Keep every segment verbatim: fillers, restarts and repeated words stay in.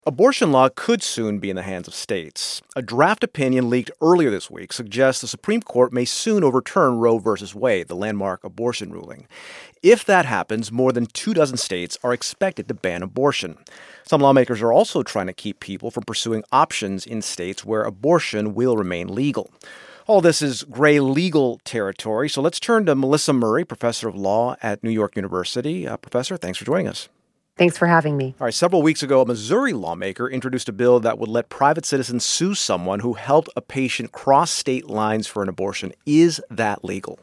Abortion law could soon be in the hands of states. A draft opinion leaked earlier this week suggests the Supreme Court may soon overturn Roe v. Wade, the landmark abortion ruling. If that happens, more than two dozen states are expected to ban abortion. Some lawmakers are also trying to keep people from pursuing options in states where abortion will remain legal. All this is gray legal territory, so let's turn to Melissa Murray, professor of law at New York University. Uh, professor, thanks for joining us. Thanks for having me. All right, several weeks ago, a Missouri lawmaker introduced a bill that would let private citizens sue someone who helped a patient cross state lines for an abortion. Is that legal?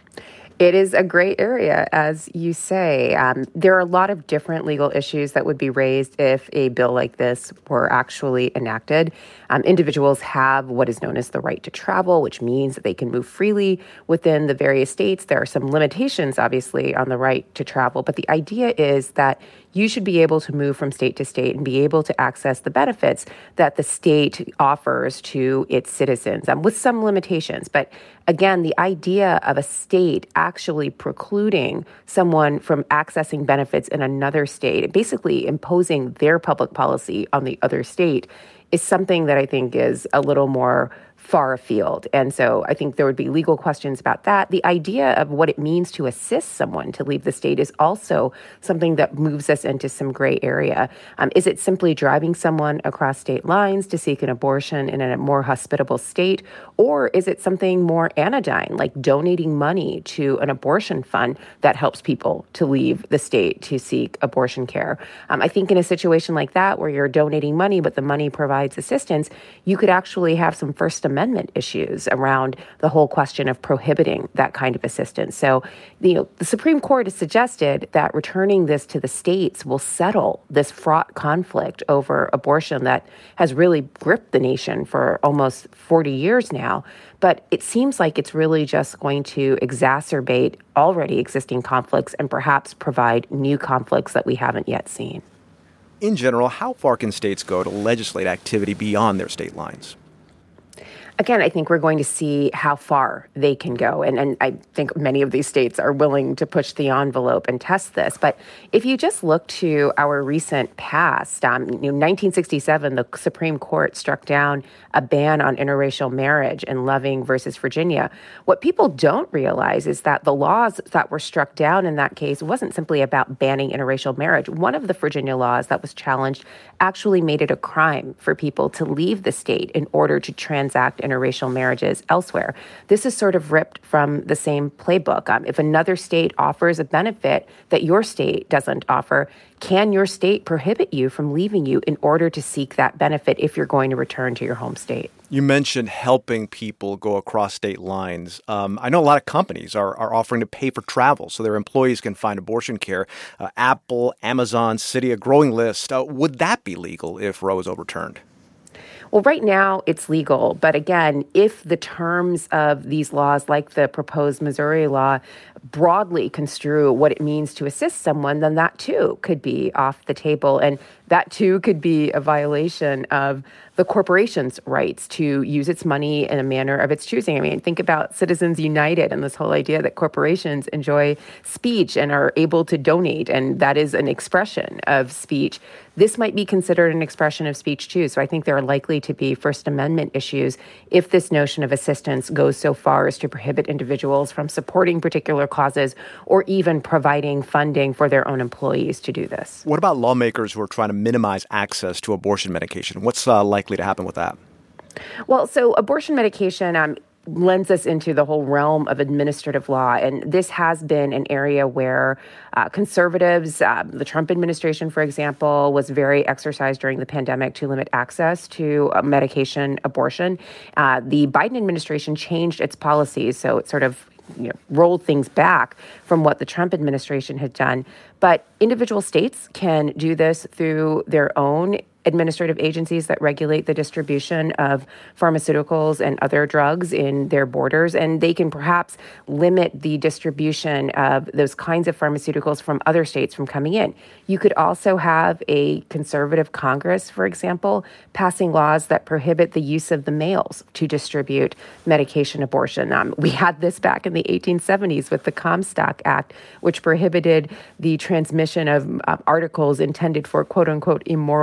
It is a gray area, as you say. Um, there are a lot of different legal issues that would be raised if a bill like this were actually enacted. Um, individuals have what is known as the right to travel, which means that they can move freely within the various states. There are some limitations, obviously, on the right to travel, but the idea is that you should be able to move from state to state and be able to access the benefits that the state offers to its citizens, um, with some limitations. But again, the idea of a state actually precluding someone from accessing benefits in another state, basically imposing their public policy on the other state, is something that I think is a little more far afield. And so I think there would be legal questions about that. The idea of what it means to assist someone to leave the state is also something that moves us into some gray area. Um, is it simply driving someone across state lines to seek an abortion in a more hospitable state? Or is it something more anodyne, like donating money to an abortion fund that helps people to leave the state to seek abortion care? Um, I think in a situation like that, where you're donating money, but the money provides assistance, you could actually have some First Amendment issues around the whole question of prohibiting that kind of assistance. So, you know, the Supreme Court has suggested that returning this to the states will settle this fraught conflict over abortion that has really gripped the nation for almost forty years now. But it seems like it's really just going to exacerbate already existing conflicts and perhaps provide new conflicts that we haven't yet seen. In general, how far can states go to legislate activity beyond their state lines? Again, I think we're going to see how far they can go. And, and I think many of these states are willing to push the envelope and test this. But if you just look to our recent past, um, you know, nineteen sixty-seven, the Supreme Court struck down a ban on interracial marriage in Loving versus Virginia. What people don't realize is that the laws that were struck down in that case wasn't simply about banning interracial marriage. One of the Virginia laws that was challenged actually made it a crime for people to leave the state in order to transact interracial marriages elsewhere. This is sort of ripped from the same playbook. Um, if another state offers a benefit that your state doesn't offer, can your state prohibit you from leaving you in order to seek that benefit if you're going to return to your home state? You mentioned helping people go across state lines. Um, I know a lot of companies are, are offering to pay for travel so their employees can find abortion care. Uh, Apple, Amazon, Citi, a growing list. Uh, would that be legal if Roe is overturned? Well, right now it's legal. But again, if the terms of these laws, like the proposed Missouri law, broadly construe what it means to assist someone, then that too could be off the table. And that too could be a violation of the corporation's rights to use its money in a manner of its choosing. I mean, think about Citizens United and this whole idea that corporations enjoy speech and are able to donate, and that is an expression of speech. This might be considered an expression of speech too. So I think there are likely to be First Amendment issues if this notion of assistance goes so far as to prohibit individuals from supporting particular causes or even providing funding for their own employees to do this. What about lawmakers who are trying to minimize access to abortion medication? What's uh, likely to happen with that? Well, so abortion medication um, lends us into the whole realm of administrative law. And this has been an area where uh, conservatives, uh, the Trump administration, for example, was very exercised during the pandemic to limit access to uh, medication abortion. Uh, the Biden administration changed its policies, so it sort of you know, rolled things back from what the Trump administration had done. But individual states can do this through their own administrative agencies that regulate the distribution of pharmaceuticals and other drugs in their borders, and they can perhaps limit the distribution of those kinds of pharmaceuticals from other states from coming in. You could also have a conservative Congress, for example, passing laws that prohibit the use of the mails to distribute medication abortion. Um, we had this back in the eighteen seventies with the Comstock Act, which prohibited the transmission of uh, articles intended for quote-unquote immoral purposes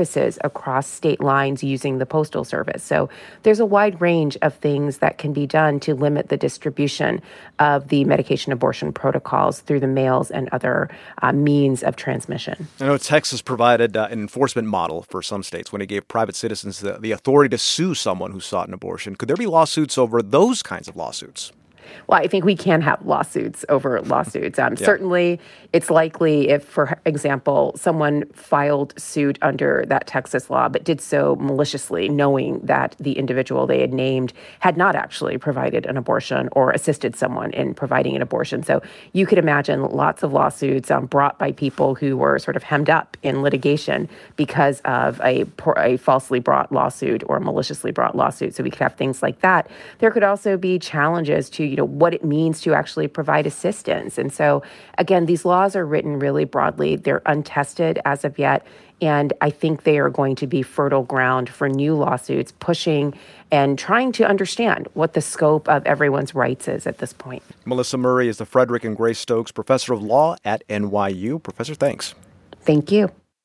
services across state lines using the Postal Service. So there's a wide range of things that can be done to limit the distribution of the medication abortion protocols through the mails and other uh, means of transmission. I know Texas provided uh, an enforcement model for some states when it gave private citizens the, the authority to sue someone who sought an abortion. Could there be lawsuits over those kinds of lawsuits? Well, I think we can have lawsuits over lawsuits. Um, yeah. Certainly, it's likely if, for example, someone filed suit under that Texas law, but did so maliciously, knowing that the individual they had named had not actually provided an abortion or assisted someone in providing an abortion. So you could imagine lots of lawsuits um, brought by people who were sort of hemmed up in litigation because of a, a falsely brought lawsuit or maliciously brought lawsuit. So we could have things like that. There could also be challenges to, you know, what it means to actually provide assistance. And so, again, these laws are written really broadly. They're untested as of yet. And I think they are going to be fertile ground for new lawsuits, pushing and trying to understand what the scope of everyone's rights is at this point. Melissa Murray is the Frederick and Grace Stokes Professor of Law at N Y U. Professor, thanks. Thank you.